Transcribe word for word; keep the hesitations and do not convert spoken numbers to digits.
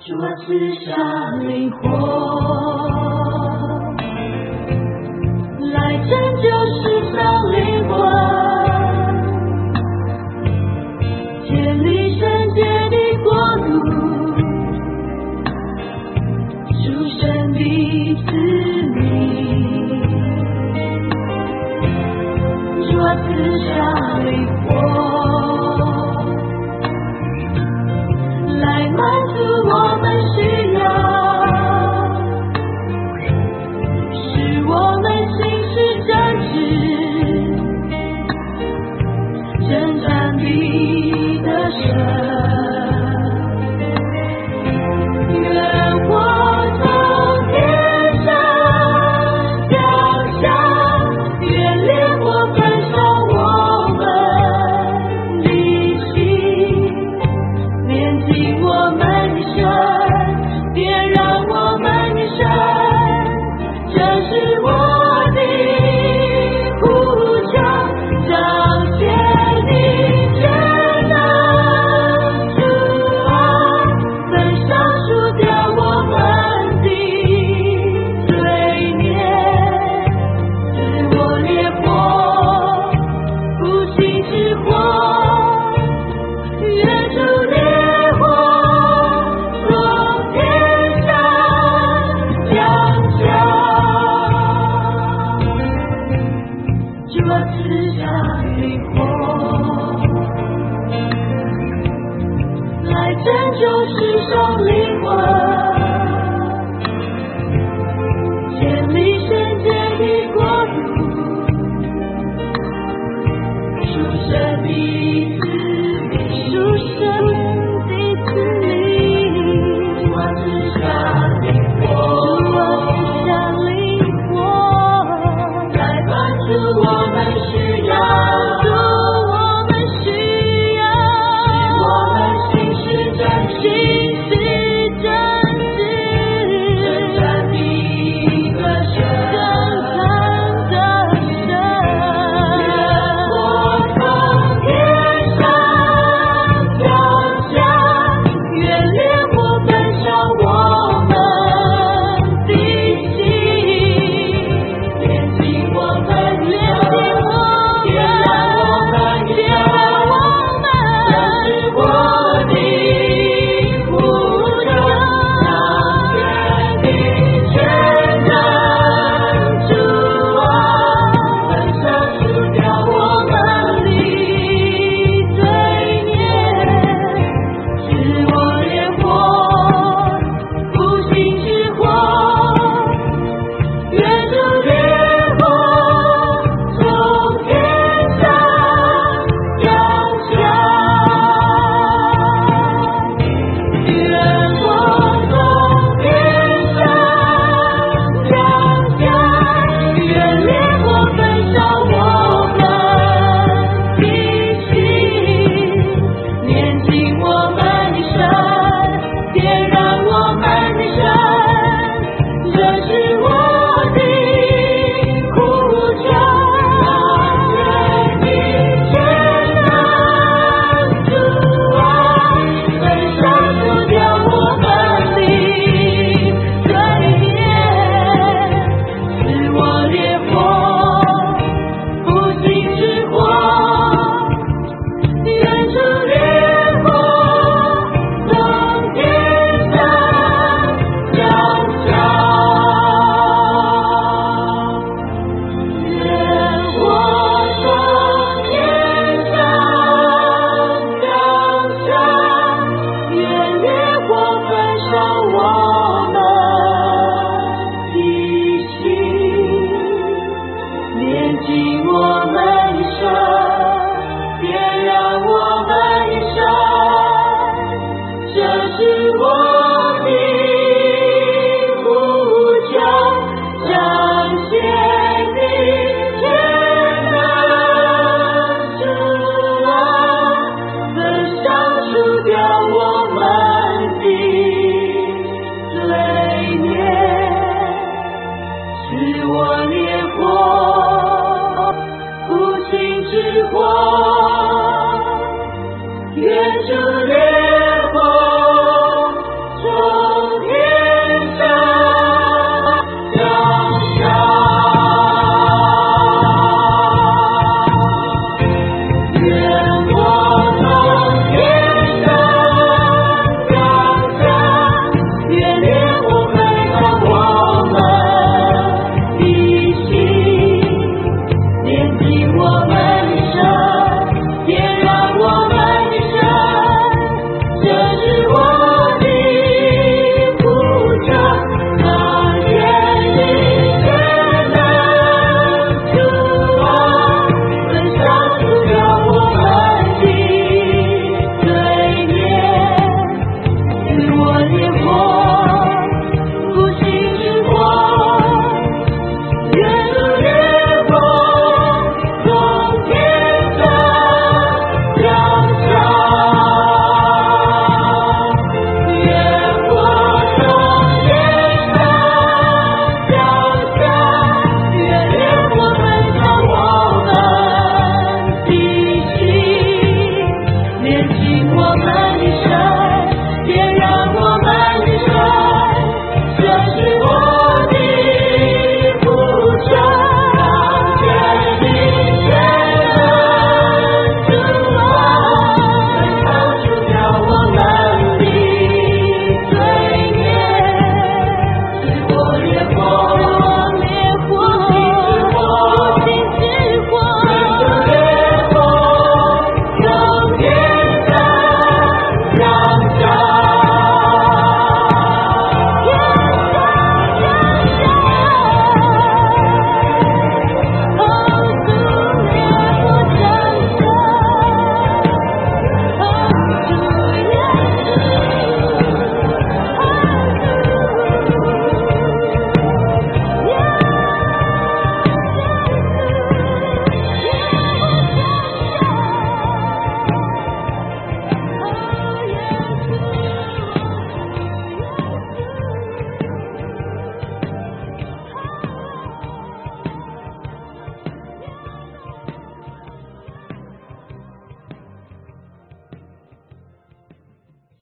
主啊，赐下灵火，来拯救世上灵魂，建立圣洁的国度，属神的子民。主啊，赐下灵火，来满足我们需要，使我们行事正直，征战你的神。愿我从天上降下，愿烈火焚烧我们的心，炼净我们的身，点燃我们的身，这是我的呼求，彰显你全能。主啊，焚烧除掉我们的罪孽，赐我烈火，复兴之火，愿主烈火从天上降下。主啊，赐下灵火，来拯救世上灵魂，建立圣洁的国度，属神的子民，属神的子民。主啊，赐下灵火，主啊，赐下灵火，来帮助我们需要，帮助我们需要，使我们行事正直，行事正直，征战你的神，征战的神。愿我从天上降下，愿烈火焚烧我们的心，炼净我们的身，点燃我们的身，这是我的呼求，彰显你全能。主啊，焚烧除掉我们的罪孽，赐我烈火，复兴之火，愿主烈火从天上降下。愿我从天上降下，愿烈火焚烧我们的心，炼净我们的身，点燃我们的身，这是我的呼求，彰显你全能。主啊，焚烧除掉我烈火。